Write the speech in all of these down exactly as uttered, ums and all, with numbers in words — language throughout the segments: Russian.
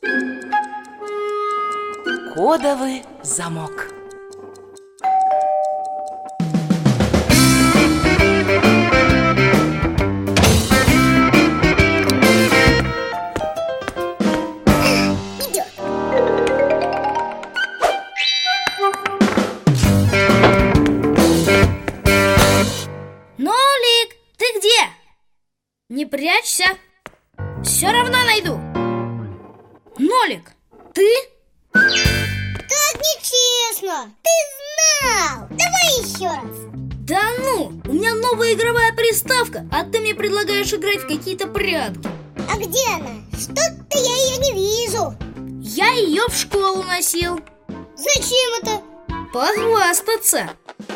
Кодовый замок. Нолик, ты где? Не прячься, все равно найду. Нолик, ты? Как нечестно! Ты знал! Давай еще раз! Да ну, у меня новая игровая приставка, а ты мне предлагаешь играть в какие-то прятки. А где она? Что-то я ее не вижу. Я ее в школу носил. Зачем это? Похвастаться.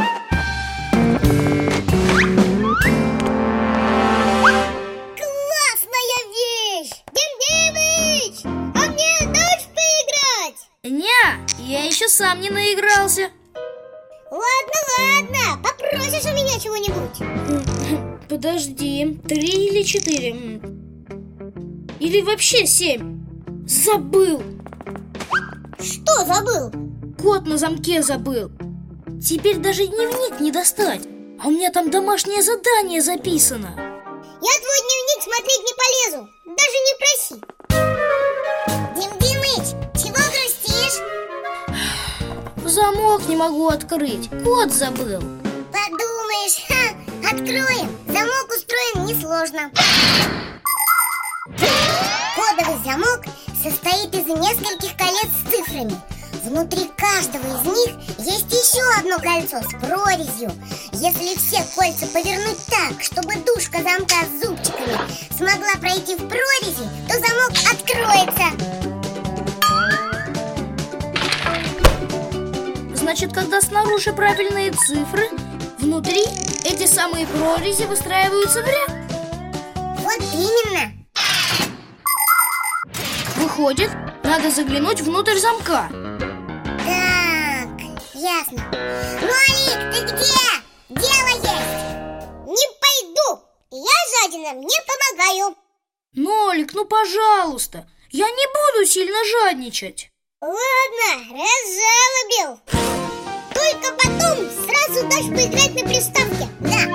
Классная вещь! Дим-Димыч, а мне дашь поиграть? Не, я еще сам не наигрался. Ладно, ладно, попросишь у меня чего-нибудь. Подожди, три или четыре? Или вообще семь? Забыл. Что забыл? Код на замке забыл. Теперь даже дневник не достать. А у меня там домашнее задание записано. Я твой дневник смотреть не полезу. Даже не проси. Дим-Димыч, чего грустишь? Замок не могу открыть. Код забыл. Подумаешь, ха, откроем. Замок устроен несложно. Кодовый замок состоит из нескольких колец с цифрами. Внутри каждого из них есть еще одно кольцо с прорезью. Если все кольца повернуть так, чтобы дужка замка с зубчиками смогла пройти в прорези, то замок откроется. Значит, когда снаружи правильные цифры, внутри эти самые прорези выстраиваются в ряд. Вот именно. Выходит, надо заглянуть внутрь замка. Так, ясно. Нолик, ты где? Дело есть. Не пойду. Я жадина, мне помогаю. Нолик, ну пожалуйста, я не буду сильно жадничать. Ладно, разжалобил. Только потом сразу дашь поиграть на приставке. Да.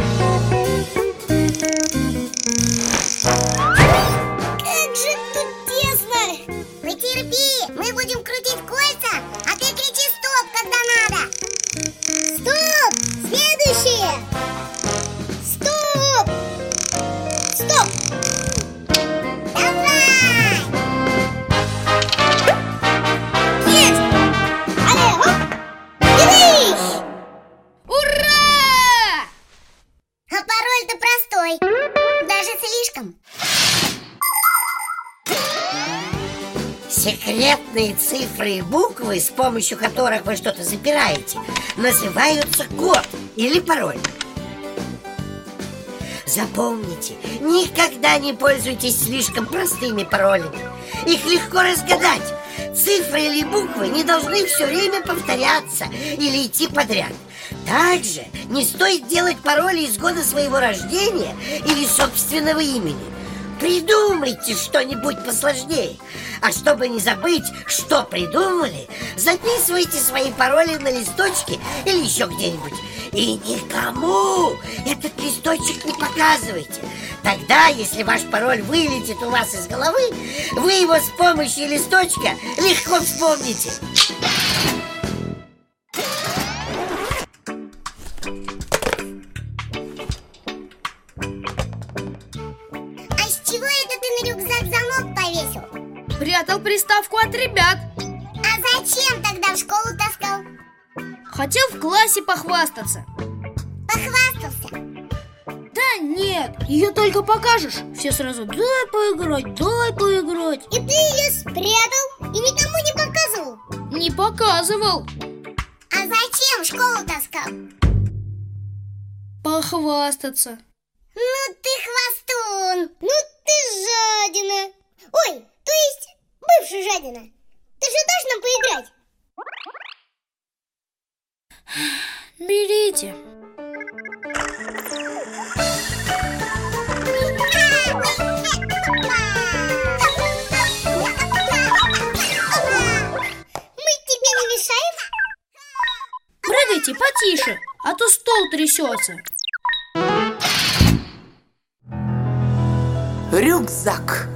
Как же тут тесно. Потерпи, мы будем крутить кольца, а ты кричи стоп, когда надо. Стоп! Следующее! Стоп! Стоп! Давай! Есть! Алле, оп! Дивись! Ура! А пароль-то простой. Даже слишком. Секретные цифры и буквы, с помощью которых вы что-то запираете, называются код или пароль. Запомните, никогда не пользуйтесь слишком простыми паролями. Их легко разгадать. Цифры или буквы не должны все время повторяться или идти подряд. Также не стоит делать пароли из года своего рождения или собственного имени. Придумайте что-нибудь посложнее. А чтобы не забыть, что придумали, записывайте свои пароли на листочке или еще где-нибудь. И никому этот листочек не показывайте. Тогда, если ваш пароль вылетит у вас из головы, вы его с помощью листочка легко вспомните. А с чего это ты на рюкзак замок повесил? Прятал приставку от ребят. А зачем тогда в школу таскал? Хотел в классе похвастаться. Похвастался? Да нет, ее только покажешь, все сразу дай поиграть, дай поиграть. И ты ее спрятал и никому не показывал? Не показывал. А зачем в школу таскал? Похвастаться. Ну ты хвостун, ну ты жадина. Ой, то есть бывший жадина. Ты же дашь нам поиграть? Берите. Дети, потише, а то стол трясется. Рюкзак.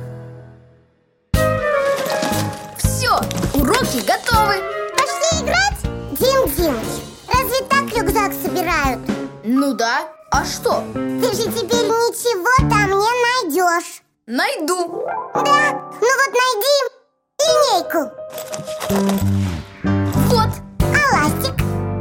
Все, уроки готовы. Пошли играть? Дим Димыч, разве так рюкзак собирают? Ну да, а что? Ты же теперь ничего там не найдешь. Найду. Да, ну вот найди линейку. Вот. А ластик?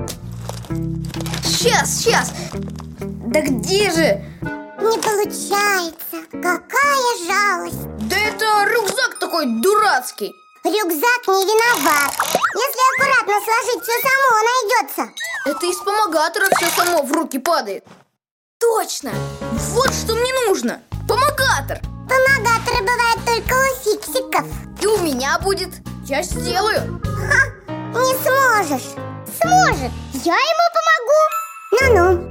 Сейчас, сейчас. Да где же? Не получается. Какая жалость. Да это рюкзак такой дурацкий. Рюкзак не виноват. Если аккуратно сложить, все само найдется. Это из помогатора все само в руки падает. Точно. Вот что мне нужно. Помогатор. Помогаторы бывают только у фиксиков. И у меня будет. Я сделаю. Ха, не сможешь. Сможет. Я ему помогу. Ну-ну.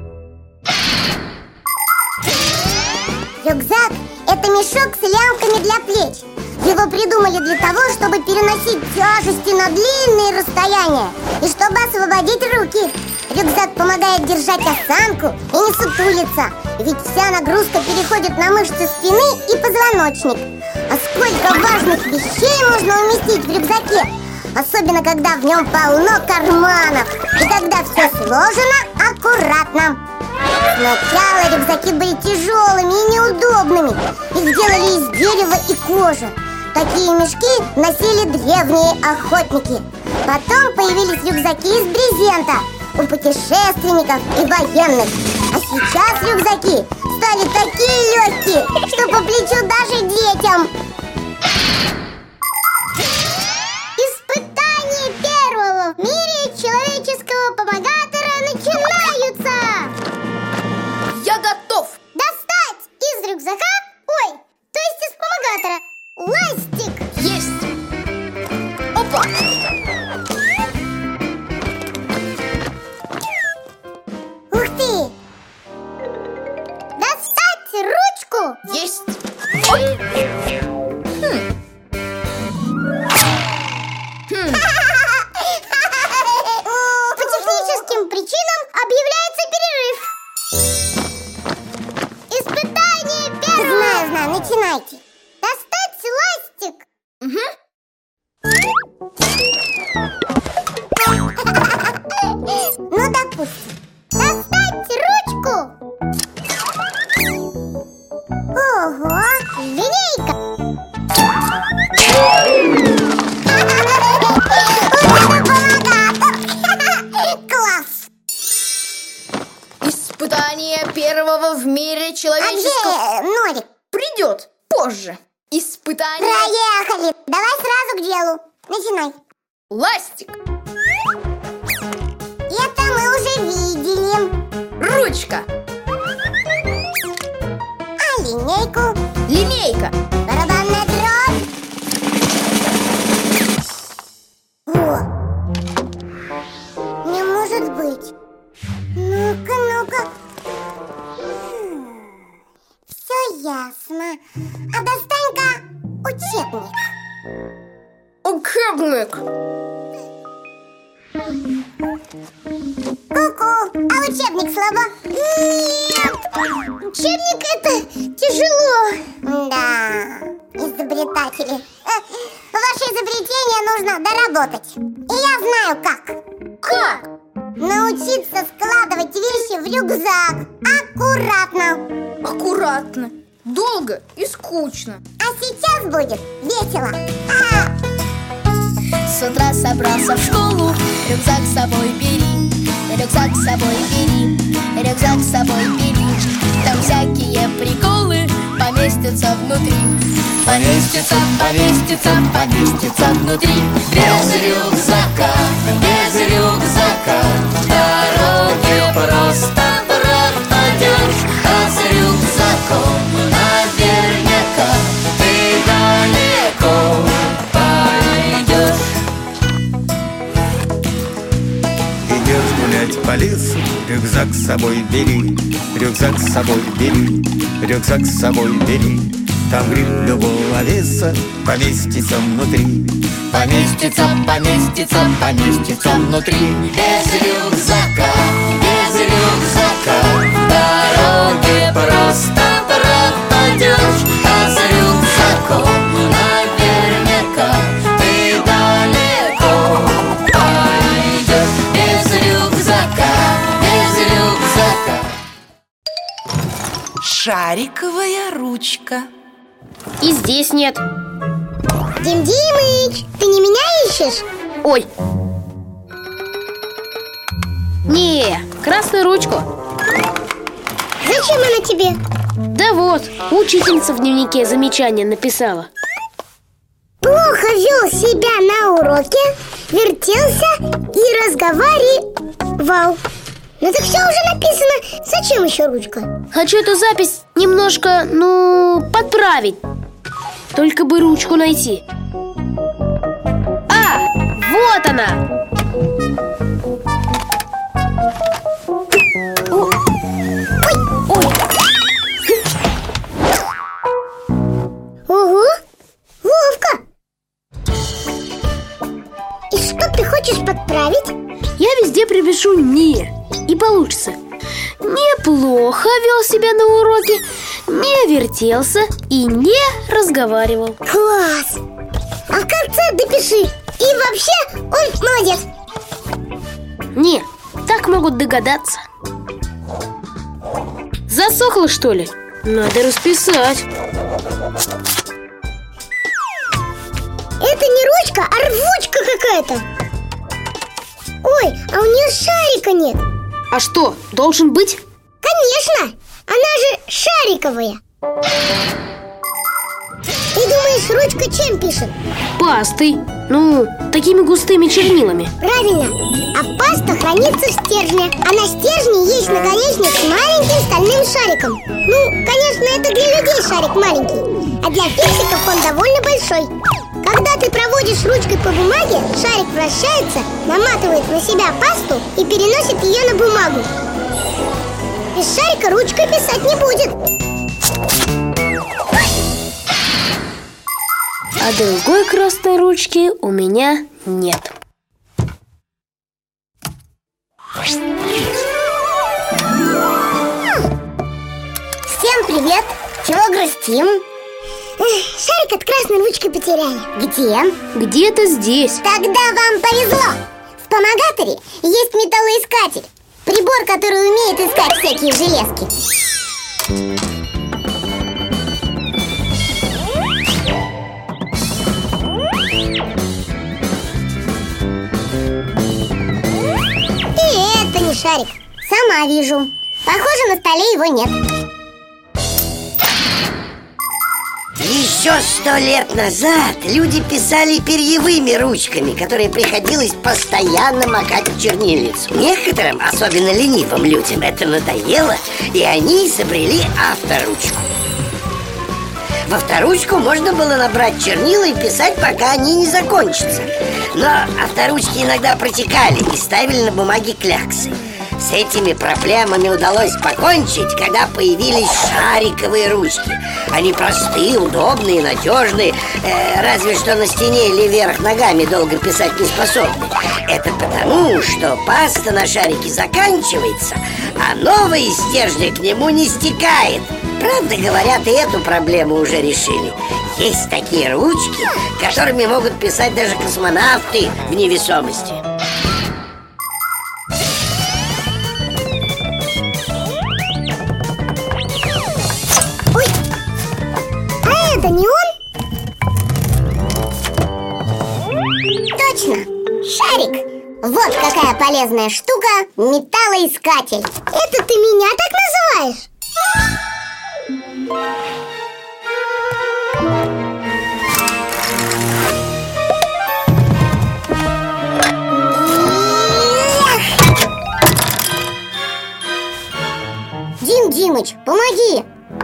Рюкзак – это мешок с лямками для плеч. Его придумали для того, чтобы переносить тяжести на длинные расстояния и чтобы освободить руки. Рюкзак помогает держать осанку и не сутулиться, ведь вся нагрузка переходит на мышцы спины и позвоночник. А сколько важных вещей можно уместить в рюкзаке, особенно когда в нем полно карманов и когда все сложено аккуратно. Сначала рюкзаки были тяжелыми и неудобными. Их делали из дерева и кожи. Такие мешки носили древние охотники. Потом появились рюкзаки из брезента у путешественников и военных. А сейчас рюкзаки стали такие легкие, что по плечу даже детям. Испытания первого в мире человеческого помогатора начинаются! Я готов. Достать из рюкзака, ой, то есть из помогатора, ластик. Есть. Опа. Ух ты! Достать ручку. Есть. Ой. Хм. Хм. По техническим причинам объявляется перерыв. Испытание первое. Знаю, знаю, начинайте. Достать ластик. Угу. Ну, допустим. Достать ручку. Ого, линейка. Класс. Испытание первого в мире А человеческого где Норик? придет позже. Испытание. Проехали. Давай сразу к делу. Начинай. Ластик. Это мы уже видели. Ручка. А линейку? Линейка. Барабанная дробь. О! Не может быть. Ну-ка, ну-ка. Все ясно. А достань-ка учебник. Учебник. Ку-ку, а учебник слабо? Нет! Учебник это тяжело. Да, изобретатели. Э, Ваше изобретение нужно доработать. И я знаю как. Как? Научиться складывать вещи в рюкзак. Аккуратно. Аккуратно. Долго и скучно. А сейчас будет весело. А! С утра собрался в школу, рюкзак с собой бери, рюкзак с собой бери, рюкзак с собой бери. Там всякие приколы поместятся внутри. Поместится, поместится, поместится внутри. Без рюкзака, без рюкзака в дороге просто пропадешь. А с рюкзаком наверняка ты далеко пойдешь. Идешь гулять по лесу, рюкзак с собой бери, рюкзак с собой бери, рюкзак с собой бери. Там гриб любого веса поместится внутри. Поместится, поместится, поместится внутри. Без рюкзака, без рюкзака в дороге просто пропадешь. А с рюкзаком наверняка ты далеко пойдешь. Без рюкзака, без рюкзака. Шариковая ручка. И здесь нет. Дим Димыч, ты не меня ищешь? Ой. Не, красную ручку. Зачем она тебе? Да вот, учительница в дневнике замечание написала. Плохо вел себя на уроке, вертелся и разговаривал. Ну так все уже написано. Зачем еще ручка? Хочу эту запись немножко, ну, подправить. Только бы ручку найти. А, вот она! О, ой, ой. Ого, ловко. И что ты хочешь подправить? Я везде припишу «не», и получится. Неплохо вел себя на уроке, не вертелся и не разговаривал. Класс! А в конце допиши. И вообще он молодец. Не, так могут догадаться. Засохло, что ли? Надо расписать. Это не ручка, а рвучка какая-то. Ой, а у нее шарика нет. А что, должен быть? Конечно, она же шариковая. Ты думаешь, ручка чем пишет? Пастой. Ну, такими густыми чернилами. Правильно, а паста хранится в стержне. А на стержне есть наконечник с маленьким стальным шариком. Ну, конечно, это для людей шарик маленький, а для фиксиков он довольно большой. Когда ты проводишь ручкой по бумаге, шарик вращается, наматывает на себя пасту и переносит ее на бумагу. Без шарика ручкой писать не будет. А другой красной ручки у меня нет. Всем привет! Чего грустим? Эх, шарик от красной ручки потеряли. Где? Где-то здесь. Тогда вам повезло. В помогаторе есть металлоискатель. Прибор, который умеет искать всякие железки. И это не шарик. Сама вижу. Похоже, на столе его нет. Еще сто лет назад люди писали перьевыми ручками, которые приходилось постоянно макать в чернильницу. Некоторым, особенно ленивым людям, это надоело, и они изобрели авторучку. В авторучку можно было набрать чернила и писать, пока они не закончатся. Но авторучки иногда протекали и ставили на бумаге кляксы. С этими проблемами удалось покончить, когда появились шариковые ручки. Они простые, удобные, надежные, э, разве что на стене или вверх ногами долго писать не способны. Это потому, что паста на шарике заканчивается, а новая из стержня к нему не стекает. Правда, говорят, и эту проблему уже решили. Есть такие ручки, которыми могут писать даже космонавты в невесомости. Это не он? Точно! Шарик! Вот какая полезная штука — металлоискатель. Это ты меня так называешь? Дим Димыч, помоги!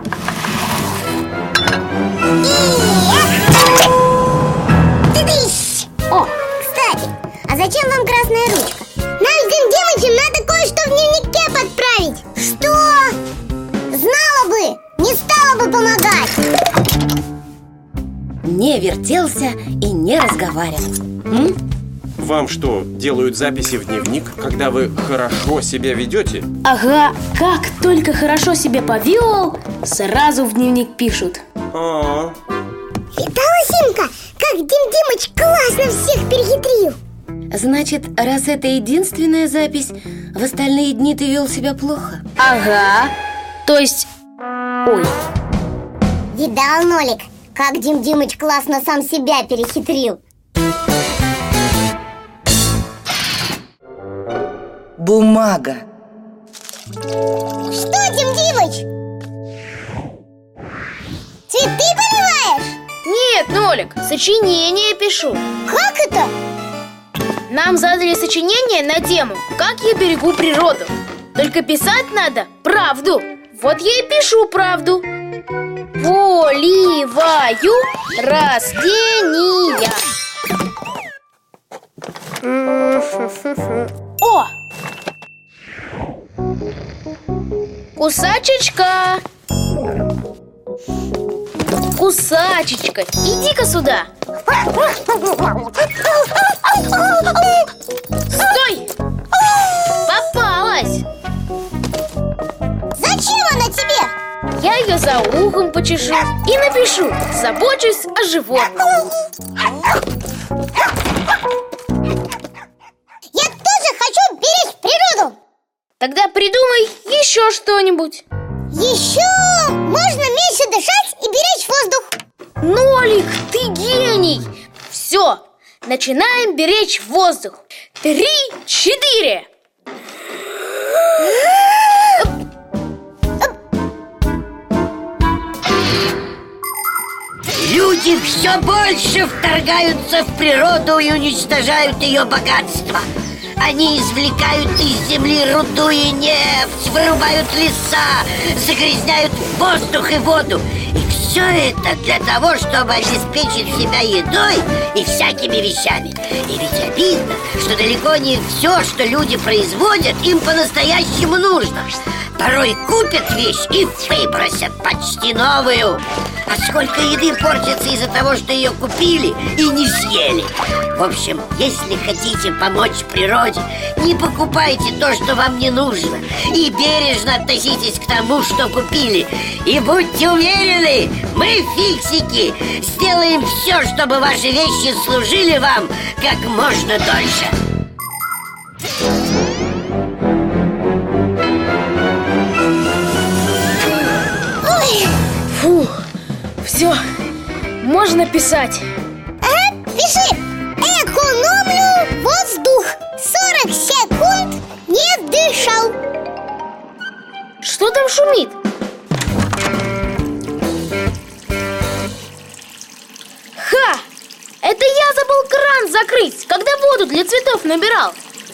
О, кстати, а зачем вам красная ручка? Нам с Дим Димычем надо кое-что в дневнике подправить. Что? Знала бы, не стала бы помогать. вертелся и не разговаривал. М? Вам что, делают записи в дневник, когда вы хорошо себя ведете? Ага, как только хорошо себя повел, сразу в дневник пишут. А-а-а. Видала, Симка, как Дим Димыч классно всех перехитрил? Значит, раз это единственная запись, в остальные дни ты вел себя плохо? Ага, то есть... Ой. Видал, Нолик, как Дим Димыч классно сам себя перехитрил? Бумага. Что, Дим Димыч? Цветы поливаешь? Нет, Нолик, сочинение пишу. Как это? Нам задали сочинение на тему «Как я берегу природу». Только писать надо правду. Вот я и пишу правду. Поливаю растения. О! Кусачечка! Кусачечка, иди-ка сюда. Стой! Попалась! Зачем она тебе? Я ее за ухом почешу и напишу: забочусь о животных. Я тоже хочу беречь природу. Тогда придумай еще что-нибудь. Еще можно меньше дышать и беречь воздух. Нолик, ты гений! Все, начинаем беречь воздух. Три, четыре. Люди все больше вторгаются в природу и уничтожают ее богатство. Они извлекают из земли руду и нефть, вырубают леса, загрязняют воздух и воду. И все это для того, чтобы обеспечить себя едой и всякими вещами. И ведь обидно, что далеко не все, что люди производят, им по-настоящему нужно. Порой купят вещь и выбросят почти новую. А сколько еды портится из-за того, что ее купили и не съели. В общем, если хотите помочь природе, не покупайте то, что вам не нужно, и бережно относитесь к тому, что купили. И будьте уверены, мы, фиксики, сделаем все, чтобы ваши вещи служили вам как можно дольше. Фух, все, можно писать. Ага, пиши. Экономлю воздух. сорок секунд не дышал. Что там шумит? Ха! Это я забыл кран закрыть, когда воду для цветов набирал.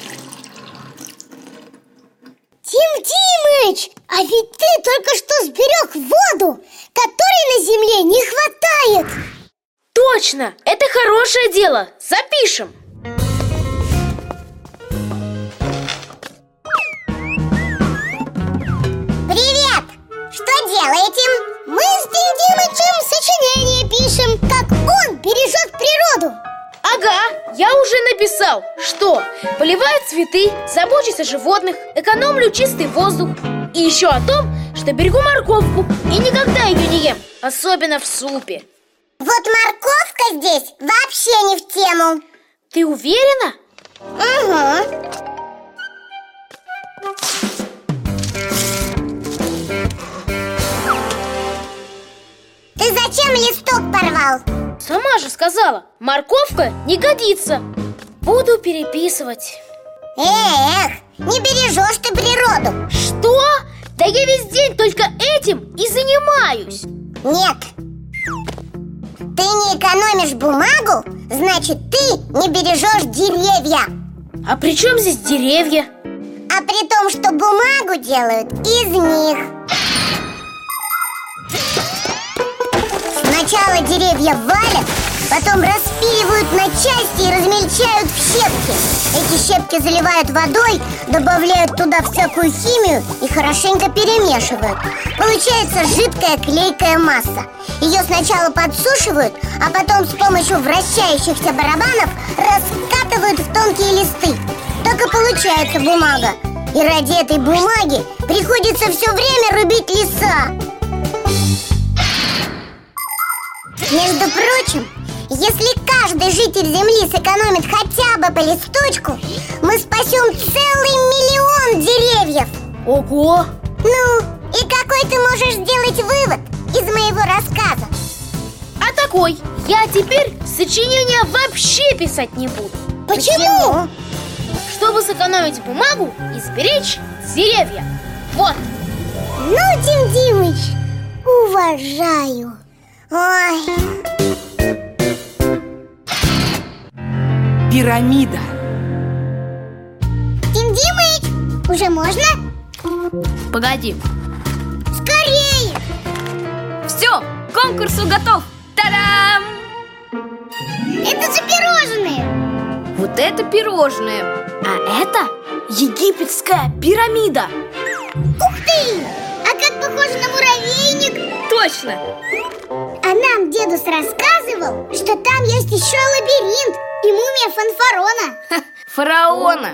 Дим Димыч, а ведь ты только что сберег воду, которой на земле не хватает. Точно, это хорошее дело. Запишем. Привет! Что делаете? Мы с Дим Димычем сочинение пишем, как он бережет природу. Ага, я уже написал, что поливаю цветы, забочусь о животных, экономлю чистый воздух. И еще о том, что берегу морковку и никогда ее не ем, особенно в супе. Вот морковка здесь вообще не в тему. Ты уверена? Угу. Ты зачем листок порвал? Сама же сказала, морковка не годится. Буду переписывать. Эх, не бережешь ты природу. Что? Да я весь день только этим и занимаюсь. Нет. Ты не экономишь бумагу, значит, ты не бережешь деревья. А при чем здесь деревья? А при том, что бумагу делают из них. Сначала деревья валят, Потом распиливают на части и размельчают в щепки. Эти щепки заливают водой, добавляют туда всякую химию и хорошенько перемешивают. Получается жидкая клейкая масса. Ее сначала подсушивают, а потом с помощью вращающихся барабанов раскатывают в тонкие листы. Так и получается бумага. И ради этой бумаги приходится все время рубить леса. Между прочим, если каждый житель Земли сэкономит хотя бы по листочку, мы спасем целый миллион деревьев. Ого! Ну, и какой ты можешь сделать вывод из моего рассказа? А такой: я теперь сочинения вообще писать не буду. Почему? Чтобы сэкономить бумагу и сберечь деревья. Вот. Ну, Дим Димыч, уважаю. Ой. Пирамида. Дим Димыч, уже можно? Погоди. Скорее! Все, к конкурсу готов. Та-дам! Это же пирожные! Вот это пирожные. А это египетская пирамида. Ух ты! А как похоже на муравейник! Точно! А нам дедус рассказывал, что там есть еще лабиринт и мумия фанфарона. Ха, фараона.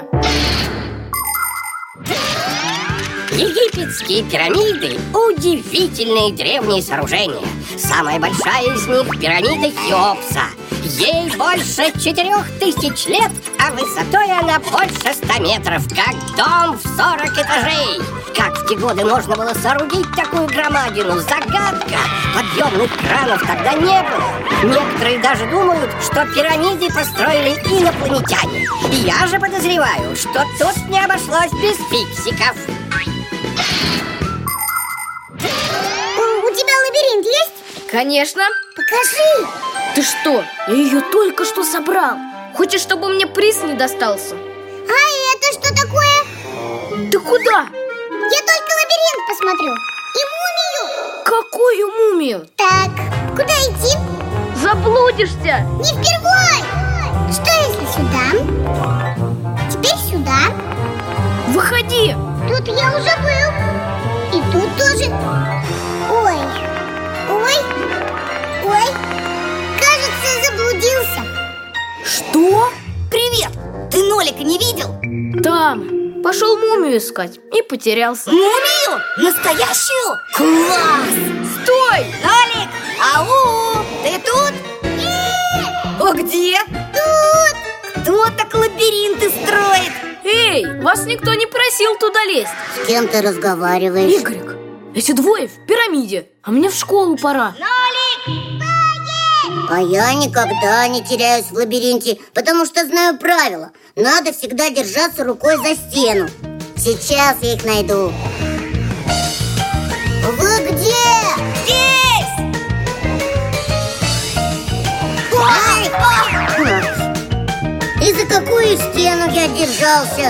Египетские пирамиды – удивительные древние сооружения. Самая большая из них – пирамида Хеопса. Ей больше четырех тысяч лет, а высотой она больше ста метров, как дом в сорок этажей. Как в те годы можно было соорудить такую громадину? Загадка! Подъемных кранов тогда не было. Некоторые даже думают, что пирамиды построили инопланетяне. И я же подозреваю, что тут не обошлось без фиксиков. У тебя лабиринт есть? Конечно. Покажи. Ты что? Я ее только что собрал. Хочешь, чтобы мне приз не достался? А это что такое? Ты куда? Я только лабиринт посмотрю. И мумию. Какую мумию? Так, куда идти? Заблудишься. Не впервой. Что если сюда? Теперь сюда. Выходи. Тут я уже был. И тут тоже. Ой, ой, ой. Кажется, заблудился. Что? Привет! Ты Нолика не видел? Там. Пошел мумию искать и потерялся. Мумию? Настоящую? Класс! Стой! Нолик! Ау! Ты тут? Нет! О, где? Тут! Кто так лабиринты строит? Эй, вас никто не просил туда лезть. С кем ты разговариваешь? Игорек, эти двое в пирамиде, а мне в школу пора. А я никогда не теряюсь в лабиринте, потому что знаю правила. Надо всегда держаться рукой за стену. Сейчас я их найду. Вы где? Здесь! Ой! И за какую стену я держался?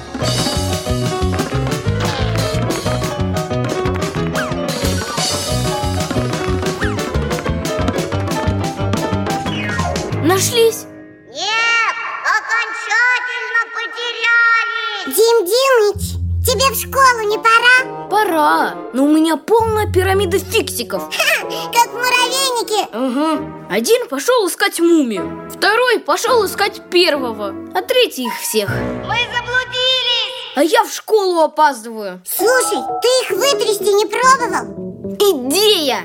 Нашлись? Нет, окончательно потерялись. Дим Димыч, тебе в школу не пора? Пора, но у меня полная пирамида фиксиков. Как в муравейнике. Угу. Один пошел искать мумию, второй пошел искать первого, а третий их всех. Мы заблудились. А я в школу опаздываю. Слушай, ты их вытрясти не пробовал? Идея!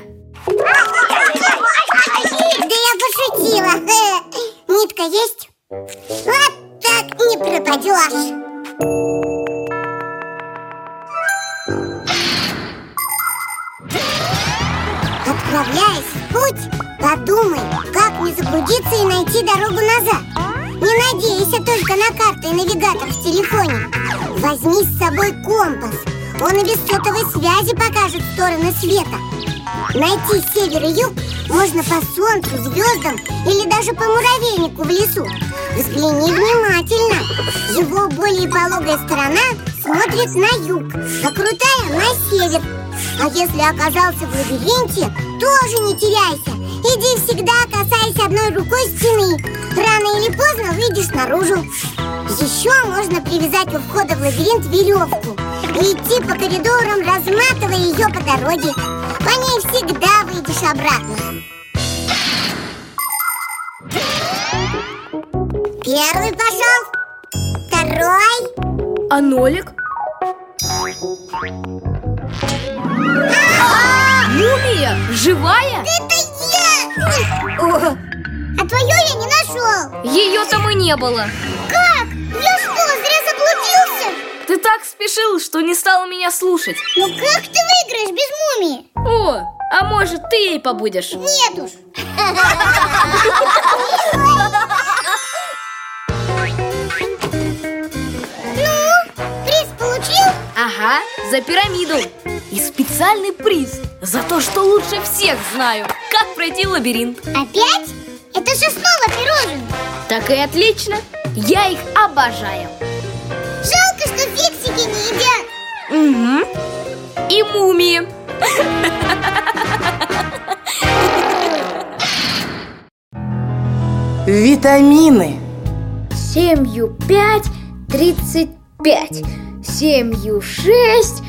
Да я пошутила. Нитка есть? Вот так не пропадешь. Отправляясь в путь, подумай, как не заблудиться и найти дорогу назад. Не надейся только на карты и навигатор в телефоне. Возьми с собой компас. Он и без сотовой связи покажет стороны света. Найти север и юг можно по солнцу, звездам или даже по муравейнику в лесу. Взгляни внимательно. Его более пологая сторона смотрит на юг, а крутая на север. А если оказался в лабиринте, тоже не теряйся. Иди всегда, касаясь одной рукой стены. Рано или поздно выйдешь наружу. Еще можно привязать у входа в лабиринт веревку и идти по коридорам, разматывая ее по дороге. По ней всегда выйдешь обратно. Первый пошел. Второй. А нолик? Мумия? Живая? Это я! О, а твою я не нашел. Ее там и не было. Как? Я что, зря заблудился? Ты так спешил, что не стал меня слушать. Ну как ты выиграешь без мумии? О, а может ты ей побудешь? Нет уж. Ну, приз получил? Ага, за пирамиду. И специальный приз за то, что лучше всех знаю, как пройти лабиринт. Опять? Это же снова пирожные. Так и отлично. Я их обожаю. Жалко, что фиксики не едят. Угу. И мумии. Витамины. Семью пять, тридцать пять. Семью шесть.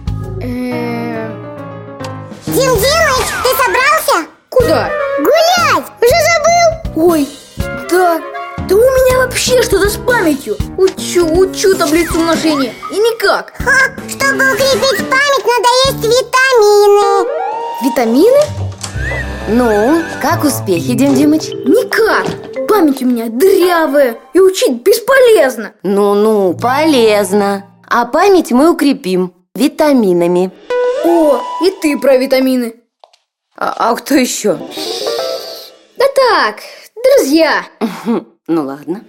Дим Димыч, ты собрался? Куда? Гулять! Уже забыл? Ой, да. Да у меня вообще что-то с памятью. Учу, учу таблицу умножения. И никак. Ха, чтобы укрепить память, надо есть витамины. Витамины? Ну, как успехи, Дим Димыч? Никак. Память у меня дырявая. И учить бесполезно. Ну-ну, полезно. А память мы укрепим витаминами. О, и ты про витамины. А, а кто еще? Да так, друзья. Ну ладно.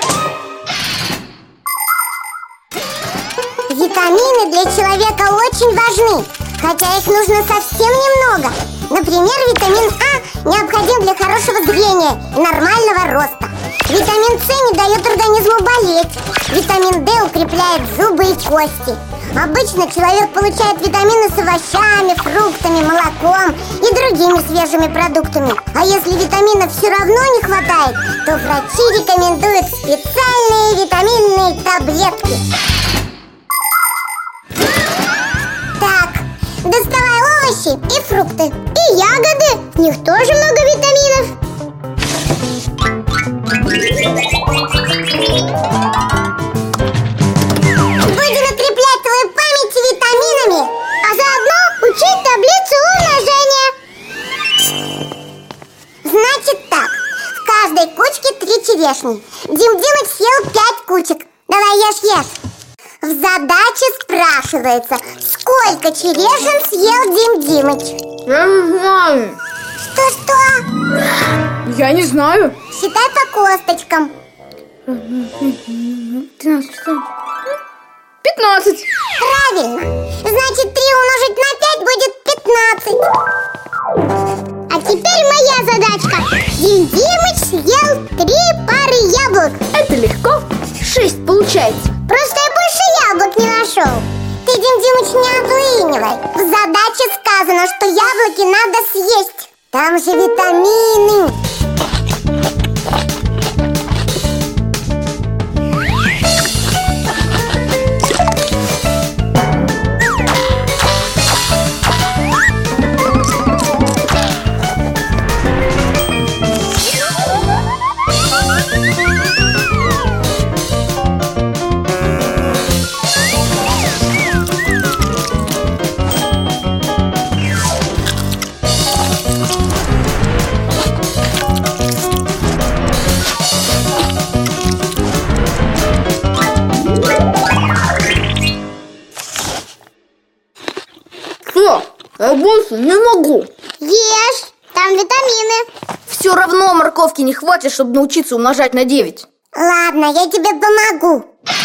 Витамины для человека очень важны, хотя их нужно совсем немного. Например, витамин А необходим для хорошего зрения и нормального роста. Витамин С не дает организму болеть. Витамин D укрепляет зубы и кости. Обычно человек получает витамины с овощами, фруктами, молоком и другими свежими продуктами. А если витаминов все равно не хватает, то врачи рекомендуют специальные витаминные таблетки. Так, доставай овощи и фрукты. И ягоды, в них тоже много витаминов. Будем укреплять твою память витаминами, а заодно учить таблицу умножения. Значит так, в каждой кучке три черешни. Дим Димыч съел пять кучек. Давай ешь, ешь. В задаче спрашивается, сколько черешин съел Дим Димыч? Я не знаю. Что-что? Я не знаю. Считай по косточкам. тринадцать, пятнадцать. Правильно. Значит, три умножить на пять будет пятнадцать. А теперь моя задачка. Дим Димыч съел три пары яблок. Это легко. Шесть получается. Просто я больше яблок не нашел. Ты, Дим Димыч, не отлынивай. В задаче сказано, что яблоки надо съесть. Там же витамины. Все, я больше не могу. Ешь, там витамины. Все равно морковки не хватит, чтобы научиться умножать на девять. Ладно, я тебе помогу.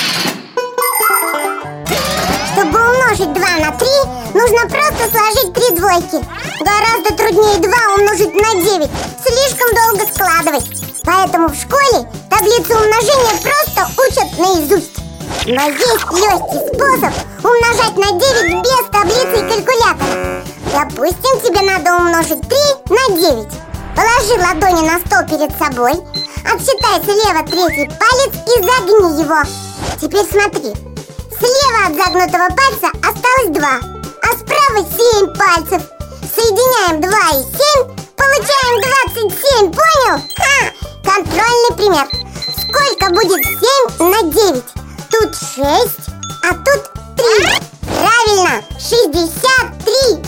Чтобы умножить два на три, нужно просто сложить три двойки. Гораздо труднее два умножить на девять. Слишком долго складывать. Поэтому в школе таблицу умножения просто учат наизусть. Но есть легкий способ умножать на девять без таблицы и калькулятора. Допустим, тебе надо умножить три на девять. Положи ладони на стол перед собой, отсчитай слева третий палец и загни его. Теперь смотри. Слева от загнутого пальца осталось два, а справа семь пальцев. Соединяем два и семь, получаем двадцать семь, понял? Ха! Контрольный пример. Сколько будет семь на девять? Тут шесть, а тут три. Правильно, шестьдесят три.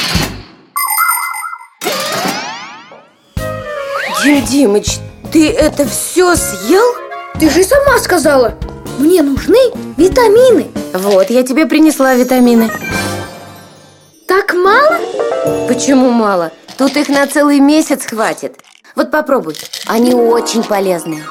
Дим Димыч, ты это все съел? Ты же сама сказала, мне нужны витамины. Вот, я тебе принесла витамины. Так мало? Почему мало? Тут их на целый месяц хватит. Вот попробуй, они очень полезные.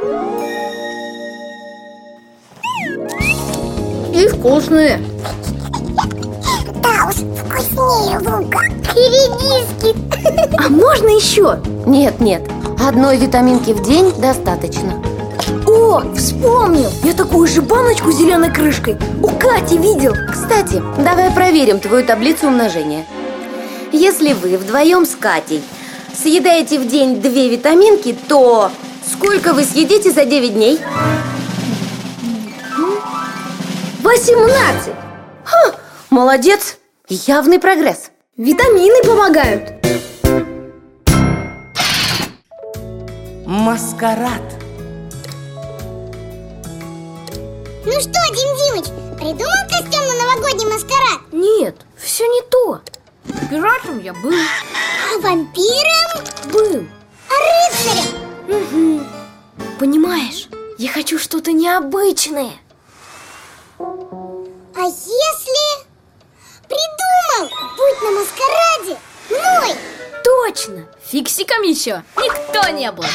И вкусные. Да уж, вкуснее лука и редиски. А можно еще? Нет, нет, одной витаминки в день достаточно. О, вспомнил! Я такую же баночку с зеленой крышкой у Кати видел. Кстати, давай проверим твою таблицу умножения. Если вы вдвоем с Катей съедаете в день две витаминки, то сколько вы съедите за девять дней? восемнадцать. Ха, молодец, явный прогресс. Витамины помогают. Маскарад. Ну что, Дим Димыч, придумал костюм на новогодний маскарад? Нет, все не то. Пиратом я был. А вампиром? Был. А рыцарем? Угу. Понимаешь, я хочу что-то необычное. А если... Придумал! Будь на маскараде мной! Точно! Фиксиком еще никто не был.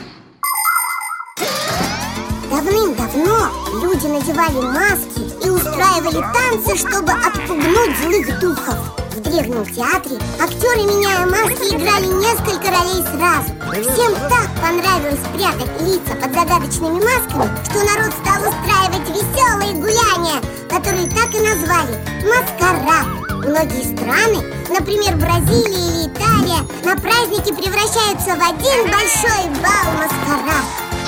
Давным-давно люди надевали маски и устраивали танцы, чтобы отпугнуть злых духов. В древнем театре актеры, меняя маски, играли несколько ролей сразу. Всем так понравилось прятать лица под загадочными масками, что народ стал устраивать веселые гуляния, которые так и назвали маскарад. Многие страны, например, Бразилия или Италия, на праздники превращаются в один большой бал-маскарад.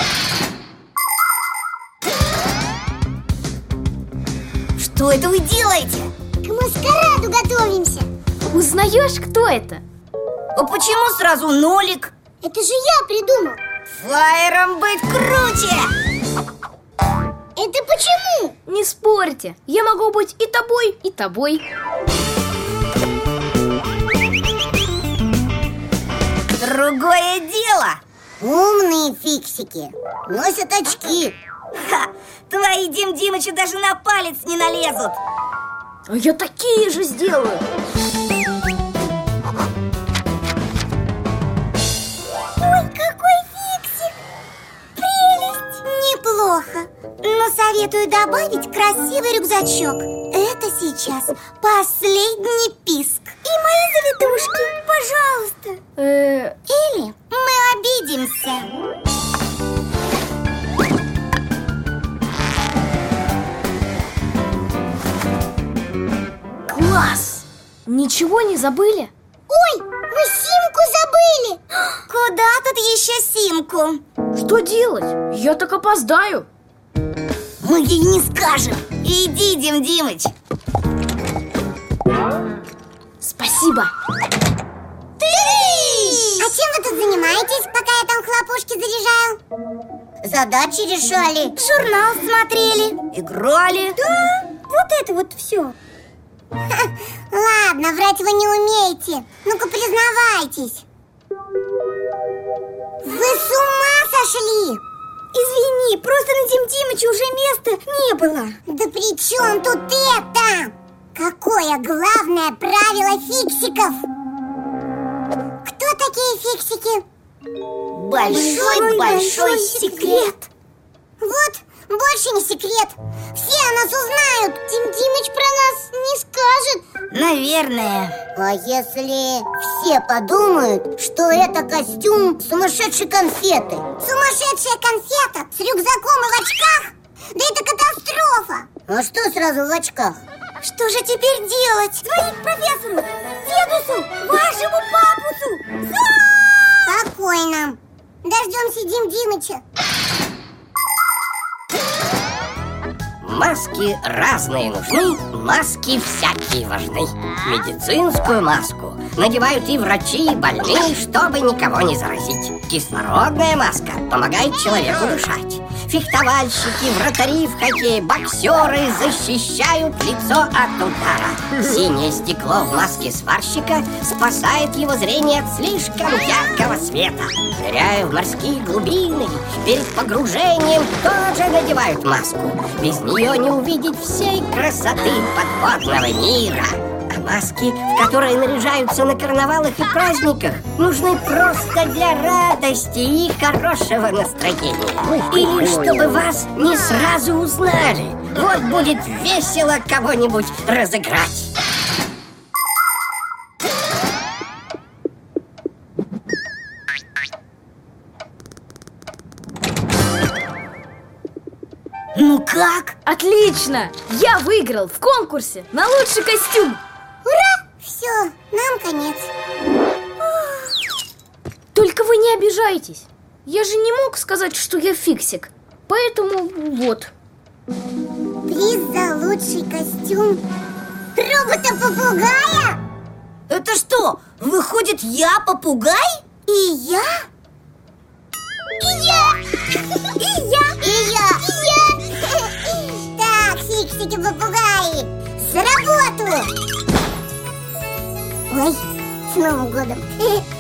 Что это вы делаете? К маскараду готовимся. Узнаешь, кто это? А почему сразу нолик? Это же я придумал. Флайером быть круче! Это почему? Не спорьте, я могу быть и тобой, и тобой. Другое дело. Умные фиксики носят очки. Ха! Твои Дим Димычи даже на палец не налезут. А я такие же сделаю. Ой, какой фиксик! Прелесть! Неплохо. Но советую добавить красивый рюкзачок. Это сейчас последний писк. И мои завитушки, пожалуйста. Э, Или мы обидимся. Класс! Ничего не забыли? Ой, мы симку забыли. Куда тут еще симку? Что делать? Я так опоздаю. Мы ей не скажем. Иди, Дим Димыч. Спасибо. А чем вы тут занимаетесь, пока я там хлопушки заряжаю? Задачи решали, журнал смотрели, играли. Да, вот это вот все. Ладно, врать вы не умеете. Ну-ка, признавайтесь. Вы с ума сошли? Извини, просто на Дим Димыче уже места не было. Да при чем тут это? Какое главное правило фиксиков? Кто такие фиксики? Большой-большой секрет. Вот, больше не секрет. Все о нас узнают. Дим Димыч про нас не скажет. Наверное. А если все подумают, что это костюм сумасшедшей конфеты? Сумасшедшая конфета с рюкзаком и в очках? Да это катастрофа. А что сразу в очках? Что же теперь делать? Звонить профессору, дедусу, вашему папусу. спокойно. Дождемся Дим Димыча. Маски разные нужны, маски всякие важны. Медицинскую маску надевают и врачи, и больные, чтобы никого не заразить. Кислородная маска помогает человеку дышать. Фехтовальщики, вратари в хоккее, боксеры защищают лицо от удара. Синее стекло в маске сварщика спасает его зрение от слишком яркого света. Ныряя в морские глубины, перед погружением тоже надевают маску. Без нее не увидеть всей красоты подводного мира. А маски, в которые наряжаются на карнавалах и праздниках, нужны просто для радости и хорошего настроения. Или чтобы вас не сразу узнали. Вот будет весело кого-нибудь разыграть. Ну как? Отлично! Я выиграл в конкурсе на лучший костюм. Ура! Все, нам конец. Только вы не обижайтесь. Я же не мог сказать, что я фиксик. Поэтому вот. Приз за лучший костюм робота-попугая? Это что, выходит, я попугай? И я? И я! И я! И я! И я! Так, фиксики-попугаи, за работу! Ой, с Новым годом!